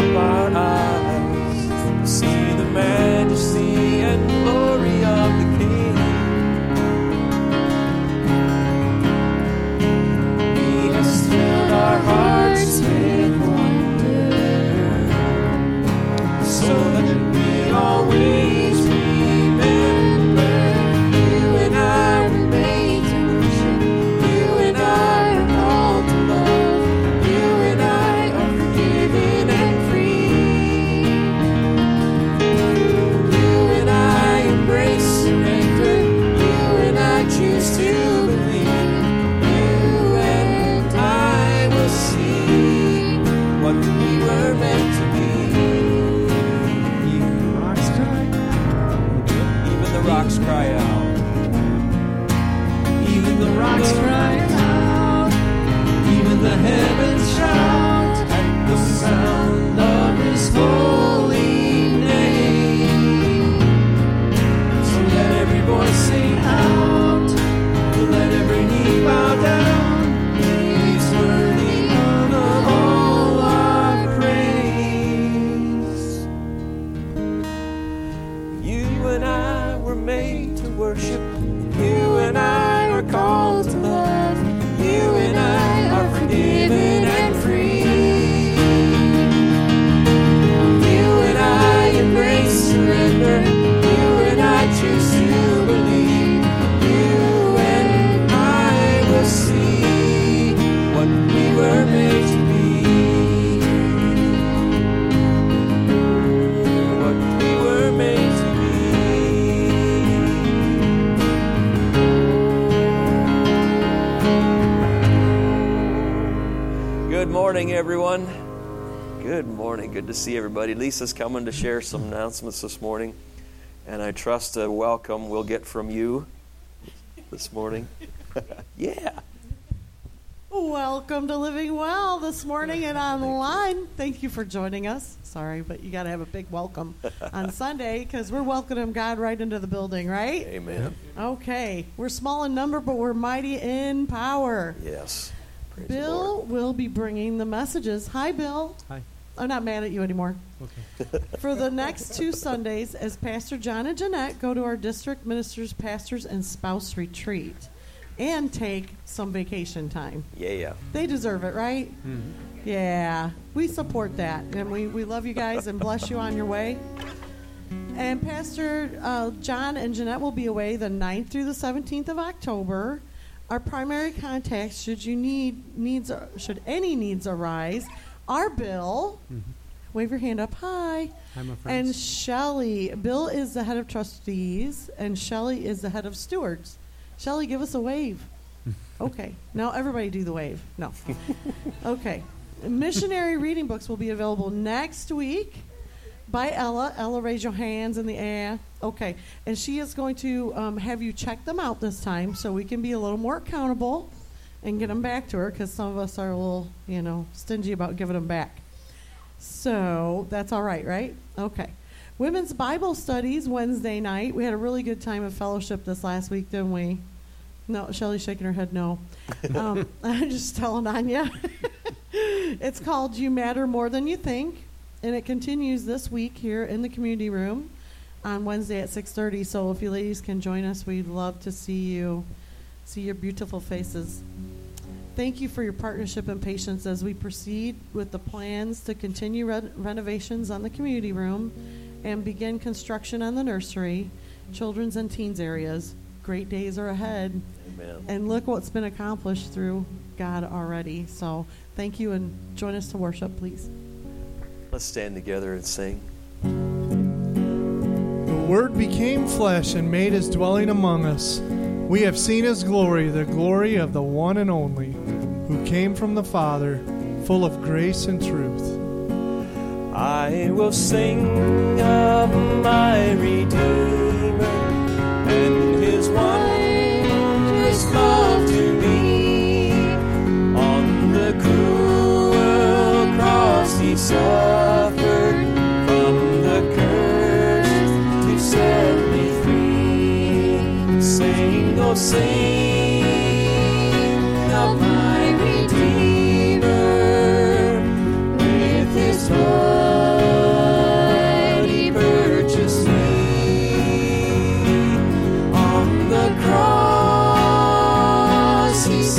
up our eyes to see the majesty and glory of the King. He has filled our hearts with wonder, so that we always remember you and I were made to worship. You and I are called to love. You and I are forgiven and free. You and I embrace surrender. You and I choose to believe. You and I will see what we were meant to be. Even the rocks cry out. Even the rocks cry out. Even the rocks cry out. Even the heavens shout at the sound of His holy name. So let every voice sing out. Let every knee bow down. He's worthy of all our praise. You and I were made to worship. You and I are called to love. You and I are forgiven and free. You and I embrace surrender. You and I choose to believe. You and I will see what we were made to be. What we were made to be. Good morning, everyone. Good morning. Good to see everybody. Lisa's coming to share some announcements this morning, and I trust a welcome we'll get from you this morning. Yeah. Welcome to Living Well this morning and online. Thank you for joining us. Sorry, but you got to have a big welcome on Sunday because we're welcoming God right into the building, right? Amen. Okay. We're small in number, but we're mighty in power. Yes. Praise the Bill Lord. will be bringing the messages. Hi, Bill. Hi. I'm not mad at you anymore. Okay. For the next 2 Sundays, as Pastor John and Jeanette go to our district ministers, pastors, and spouse retreat and take some vacation time. Yeah. They deserve it, right? Mm-hmm. Yeah, we support that, and we love you guys and bless you on your way. And Pastor John and Jeanette will be away the 9th through the 17th of October. Our primary contacts, should any needs arise, are Bill. Mm-hmm. Wave your hand up. Hi. Hi, my friends. And Shelly. Bill is the head of trustees, and Shelly is the head of stewards. Shelly, give us a wave. Okay. Now everybody do the wave. No. Okay. Missionary reading books will be available next week by Ella. Ella, raise your hands in the air. Okay. And she is going to have you check them out this time so we can be a little more accountable and get them back to her because some of us are a little, stingy about giving them back. So that's all right, right? Okay. Women's Bible studies Wednesday night. We had a really good time of fellowship this last week, didn't we? No, Shelly's shaking her head no. I'm just telling Anya. It's called You Matter More Than You Think, and it continues this week here in the community room on Wednesday at 6:30. So if you ladies can join us, we'd love to see your beautiful faces. Thank you for your partnership and patience as we proceed with the plans to continue renovations on the community room and begin construction on the nursery, children's and teens areas. Great days are ahead. Amen. And look what's been accomplished through God already. So thank you, and join us to worship, please. Let's stand together and sing. The Word became flesh and made His dwelling among us. We have seen His glory, the glory of the one and only, who came from the Father, full of grace and truth. I will sing of my Redeemer and His wondrous love to me. On the cruel cross He suffered, from the curse to set me free. Sing, oh sing of my Redeemer, with His love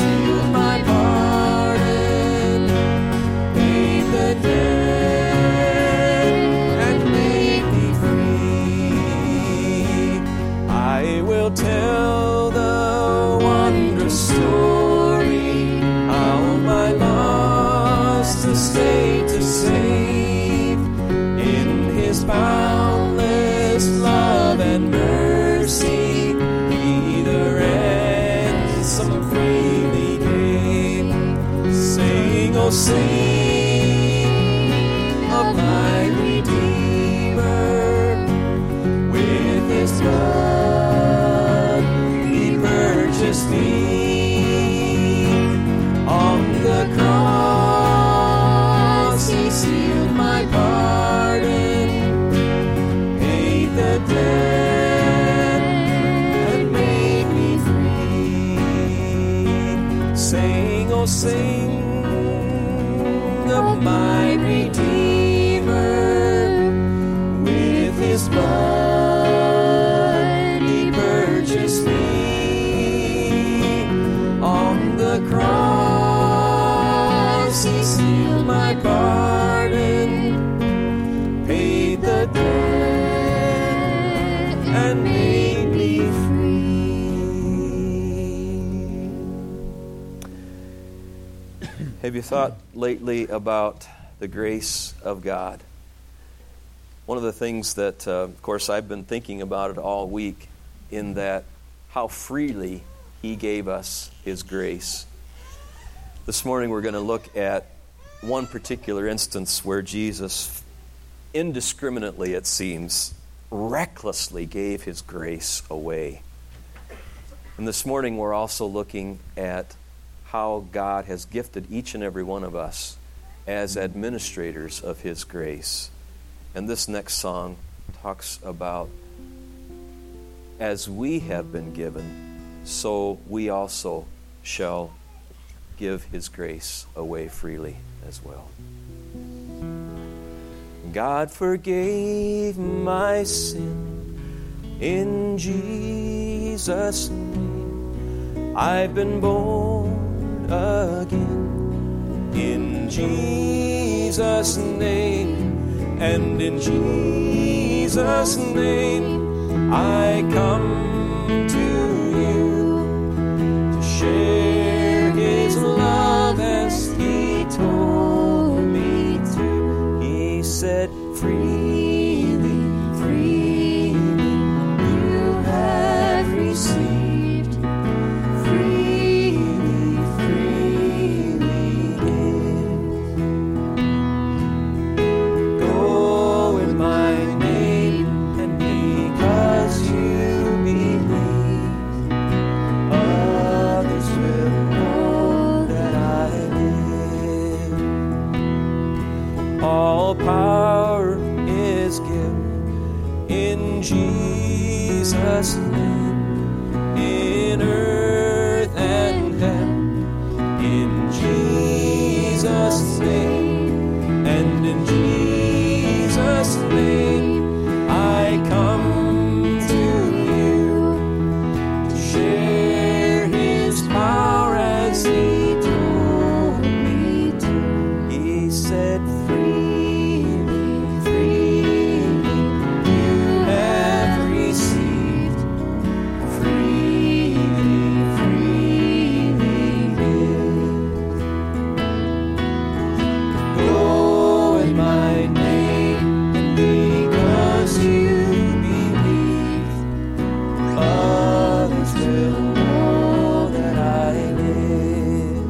sealed my pardon, paid the debt, and made me free. I will tell the wondrous story, how my lost estate to save. In His boundless love and mercy, He the ransom freely gave. Sing, oh sing of my Redeemer. With His blood He purchased me. On the cross He sealed my pardon, paid the debt, and made me free. Sing, oh sing of my Redeemer. With His blood He purchased me. On the cross He sealed my pardon, paid the debt, and made me free. Have you thought lately about the grace of God? One of the things that, of course, I've been thinking about it all week, in that how freely He gave us His grace. This morning we're going to look at one particular instance where Jesus, indiscriminately it seems, recklessly gave His grace away. And this morning we're also looking at how God has gifted each and every one of us as administrators of His grace. And this next song talks about, as we have been given, so we also shall give His grace away freely as well. God forgave my sin in Jesus' name. I've been born again in Jesus' name. And in Jesus' name I come to you to share His love as He told me to. He said, freely, freely you have received, freely, freely give. Go in my name, and because you believe, others will know that I live. All power is given in Jesus' name, in earth and heaven, in Jesus' name, and in Jesus' name I come to you to share His power as He told me to. He said, freely, freely you have received, freely, freely give. Go in my name, and because you believe, others will know that I live.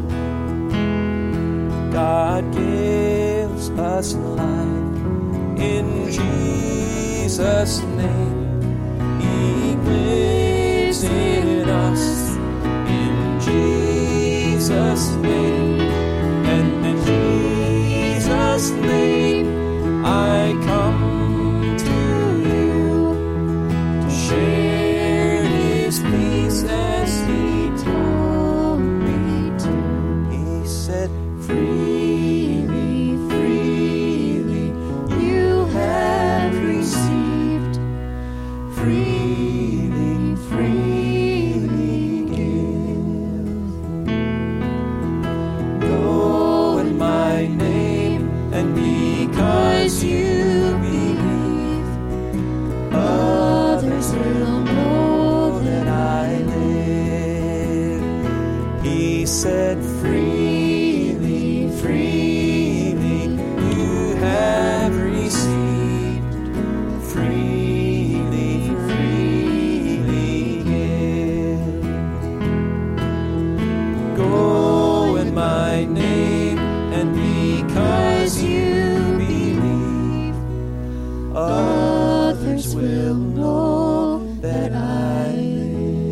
God gives us life in Jesus' name. He lives in us in Jesus' name. And in Jesus' name I come to you to share His peace as He told me to. He said, freely, freely you have received, freely, freely give. that freely, freely you have received, freely, freely give. Go in my name, and because you believe, others will know that I live.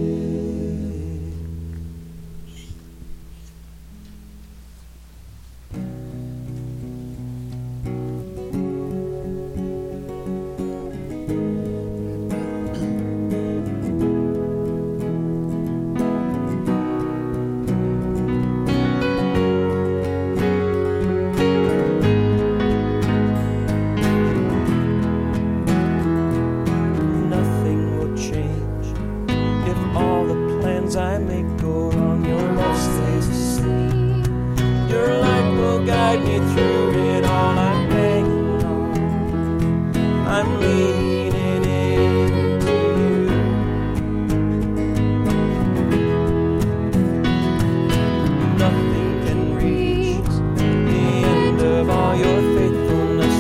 Nothing will change if all the plans I make go wrong. Your love stays the same. Your light will guide me through it all. I'm hanging on. I'm leaning into you. Nothing can reach the end of all your faithfulness.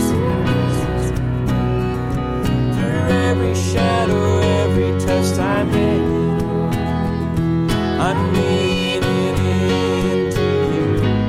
Through every shadow, every test I'm hanging on, I'm leaning into you.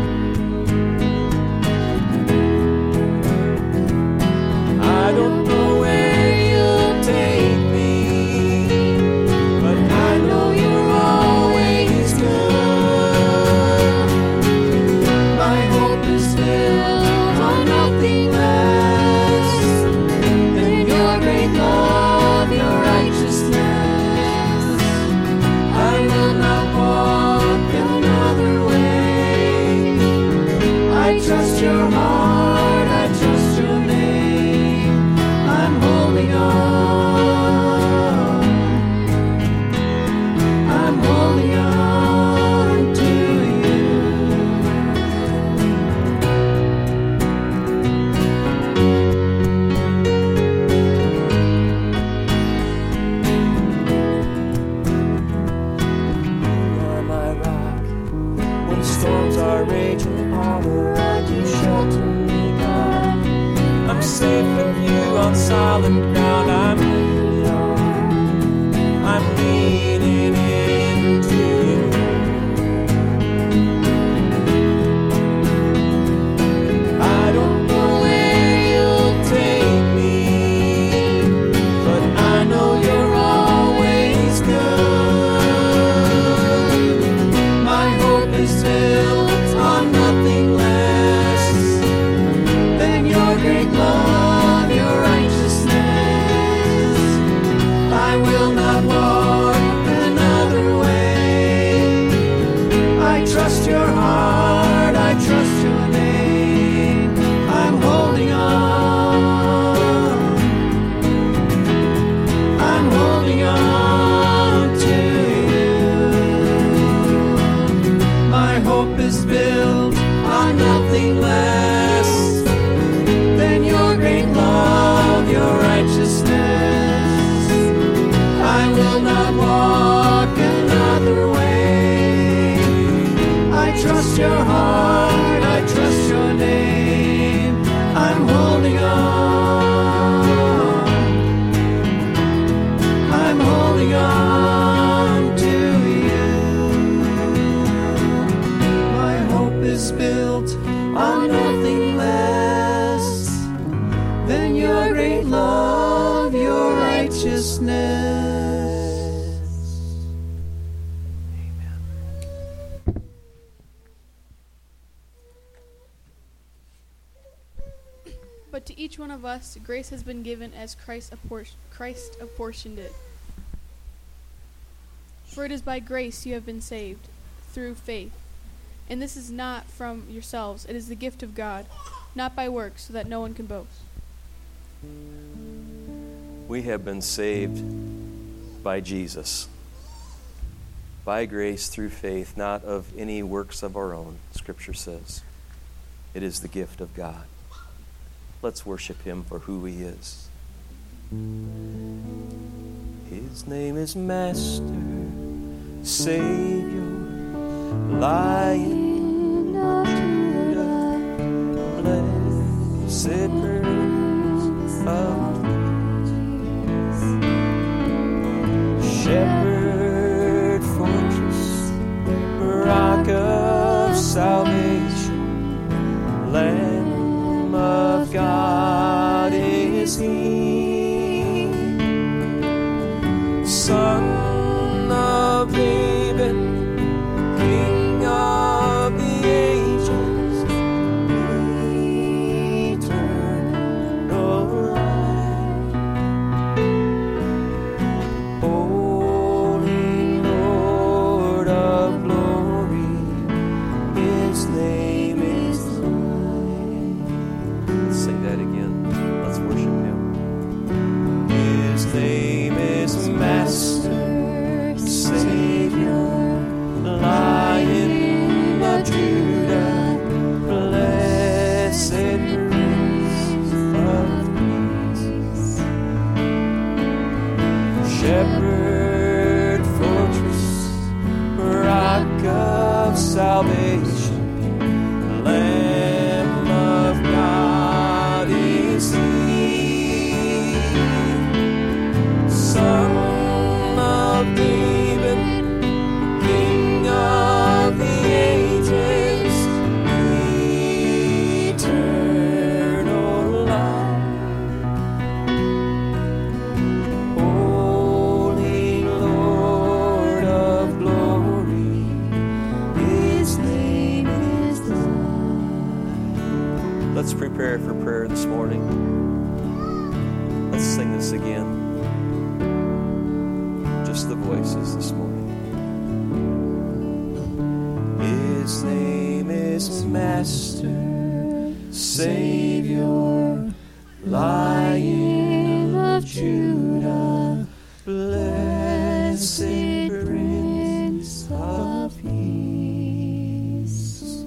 I don't know where you'll take me, but I know you're always good. My hope is built on nothing less than your great love, your righteousness. I will not walk another way. I trust your heart, I trust your name. I'm holding on. I'm holding on to you. You are my rock. When storms are raging all around, you shelter me, God. I'm safe with you on solid ground. I'm leaning on. I'm leaning into you. I don't know where you'll take me, but I know you're always good. My hope is built on nothing less than your great love, your righteousness. I will not walk another way. I trust your heart, I trust your name. I'm holding on. I'm holding on to you. My hope is built on nothing less than your great love, your righteousness. I will not walk another way. I trust your heart, I trust your name. I'm holding on. I'm holding on to you. My hope is built on nothing less than your great love, your righteousness. But to each one of us, grace has been given as Christ apportioned it. For it is by grace you have been saved, through faith. And this is not from yourselves, it is the gift of God, not by works, so that no one can boast. We have been saved by Jesus, by grace through faith, not of any works of our own, Scripture says. It is the gift of God. Let's worship Him for who He is. His name is Master, Savior, Lion of Judah, blessed Prince of Peace, Shepherd, fortress, rock of salvation, Lamb of God is He, Son of David, King of the ages, eternal light, Holy Lord of glory, His name is light. Let's sing that again. Let's worship Him. His name is Master, Savior, Lion of Judah, blessed Prince of Peace, Shepherd, fortress, rock of salvation, Lamb of God is He, Son of David, King of the ages, eternal light, Holy Lord of glory, His name is light. Let's prepare for prayer this morning. Let's sing this again. Just the voices this morning. His name is Master, Savior, Lion of Judah, blessed Prince of Peace,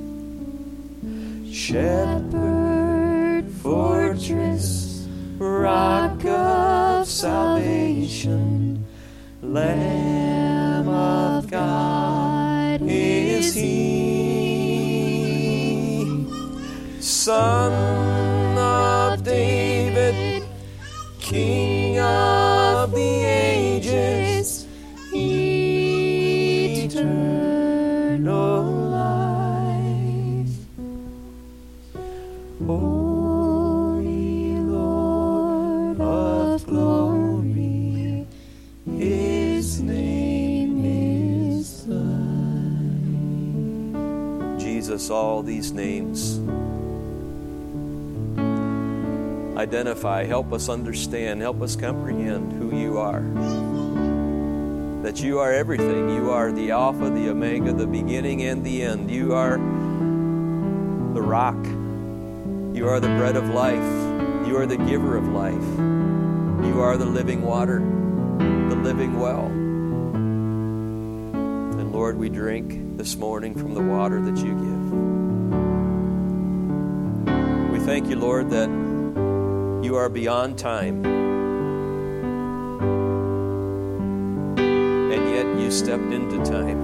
Shepherd, fortress, rock of salvation, Lamb of God is He, Son of David, King of the ages, eternal life, Holy Lord of glory, His name is light. Jesus, all these names identify, help us understand, help us comprehend who You are. That You are everything. You are the Alpha, the Omega, the beginning and the end. You are the rock. You are the bread of life. You are the giver of life. You are the living water, the living well. And Lord, we drink this morning from the water that You give. We thank You, Lord, that You are beyond time. And yet You stepped into time.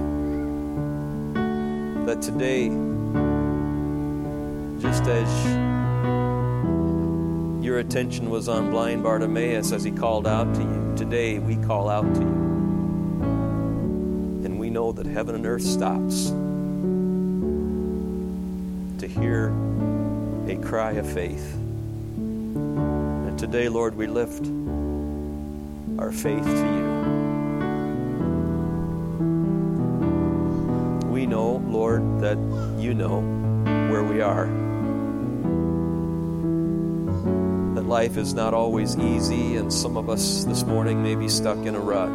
That today, just as Your attention was on blind Bartimaeus as he called out to You, today we call out to You. And we know that heaven and earth stops to hear a cry of faith. And today, Lord, we lift our faith to You. We know, Lord, that You know where we are. That life is not always easy, and some of us this morning may be stuck in a rut.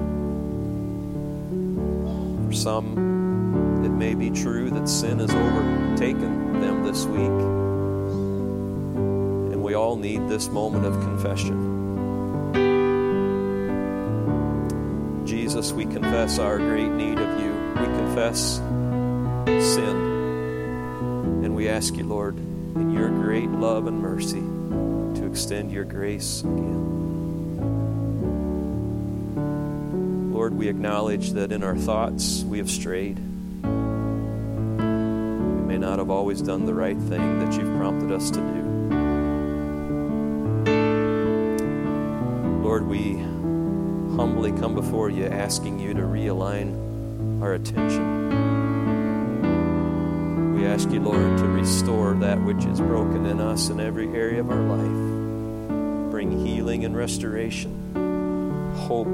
For some, it may be true that sin has overtaken them this week. And we all need this moment of confession. Jesus, we confess our great need of You. We confess sin. And we ask You, Lord, in Your great love and mercy, to extend Your grace again. Lord, we acknowledge that in our thoughts we have strayed. not have always done the right thing that you've prompted us to do. Lord, we humbly come before you asking you to realign our attention. We ask you, Lord, to restore that which is broken in us in every area of our life. Bring healing and restoration, hope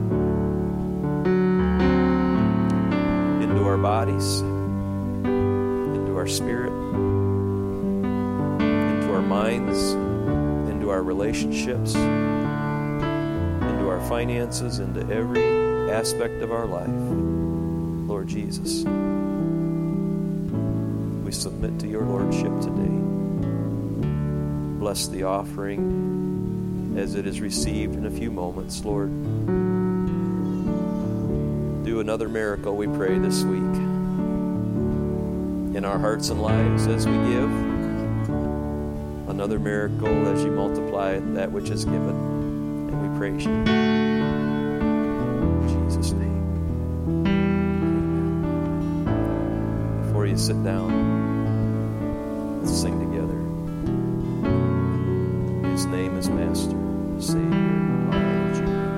into our bodies, into our spirit, into our minds, into our relationships, into our finances, into every aspect of our life. Lord Jesus, we submit to your lordship today. Bless the offering as it is received in a few moments, Lord. Do another miracle, we pray, this week in our hearts and lives as we give. Another miracle as you multiply that which is given. And we praise you. In Jesus' name. Amen. Before you sit down, let's sing together. His name is Master, Savior, Lion, Judah.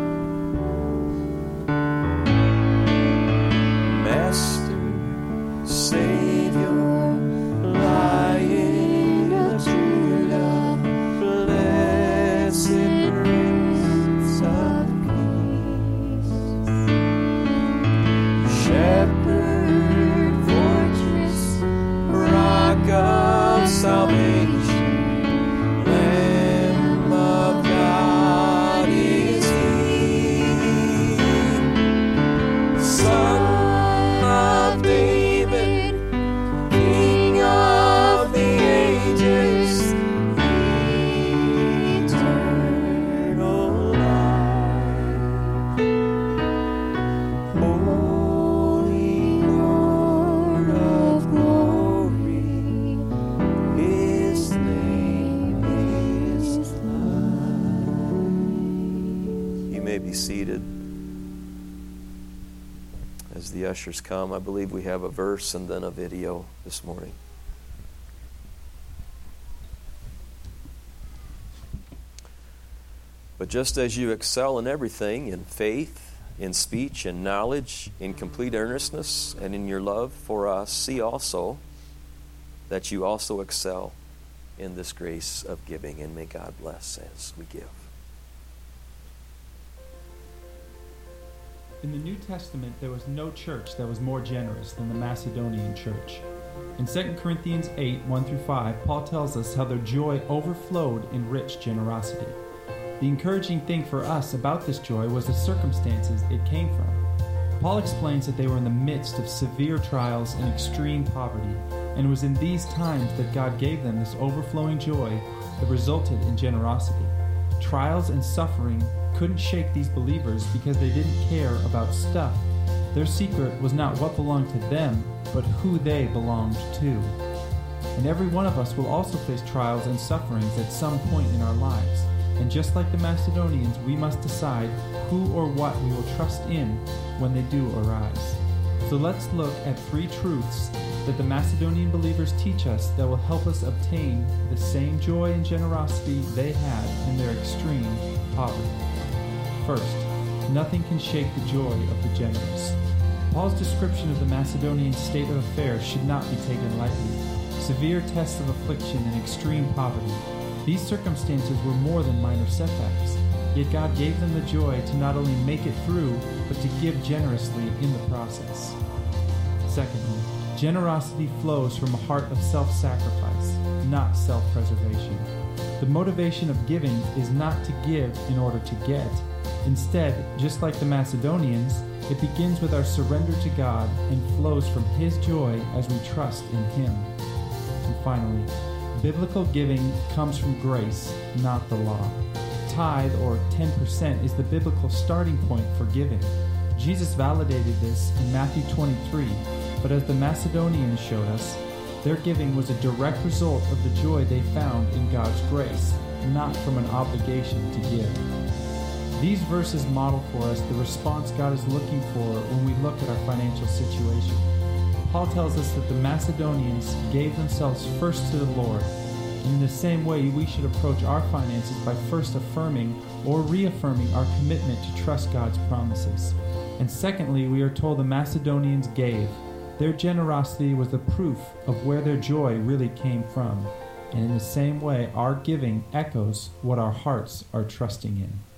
Master, Savior, Lion of Judah, blessed Prince of Peace, Shepherd, Fortress, Rock of Salvation, Lamb of God is He, Son of David, King of the ages, eternal light, Holy Lord of glory, His name is light. You may be seated. As the ushers come, I believe we have a verse and then a video this morning. But just as you excel in everything, in faith, in speech, in knowledge, in complete earnestness, and in your love for us, see also that you also excel in this grace of giving. And may God bless as we give. In the New Testament, there was no church that was more generous than the Macedonian church. In 2 Corinthians 8, 1-5, Paul tells us how their joy overflowed in rich generosity. The encouraging thing for us about this joy was the circumstances it came from. Paul explains that they were in the midst of severe trials and extreme poverty, and it was in these times that God gave them this overflowing joy that resulted in generosity. Trials and suffering couldn't shake these believers because they didn't care about stuff. Their secret was not what belonged to them, but who they belonged to. And every one of us will also face trials and sufferings at some point in our lives. And just like the Macedonians, we must decide who or what we will trust in when they do arise. So let's look at 3 truths that the Macedonian believers teach us that will help us obtain the same joy and generosity they had in their extreme poverty. First, nothing can shake the joy of the generous. Paul's description of the Macedonian state of affairs should not be taken lightly. Severe tests of affliction and extreme poverty. These circumstances were more than minor setbacks, yet God gave them the joy to not only make it through, but to give generously in the process. Secondly, generosity flows from a heart of self-sacrifice, not self-preservation. The motivation of giving is not to give in order to get. Instead, just like the Macedonians, it begins with our surrender to God and flows from His joy as we trust in Him. And finally, biblical giving comes from grace, not the law. Tithe, or 10%, is the biblical starting point for giving. Jesus validated this in Matthew 23, but as the Macedonians showed us, their giving was a direct result of the joy they found in God's grace, not from an obligation to give. These verses model for us the response God is looking for when we look at our financial situation. Paul tells us that the Macedonians gave themselves first to the Lord. And in the same way, we should approach our finances by first affirming or reaffirming our commitment to trust God's promises. And secondly, we are told the Macedonians gave. Their generosity was the proof of where their joy really came from. And in the same way, our giving echoes what our hearts are trusting in.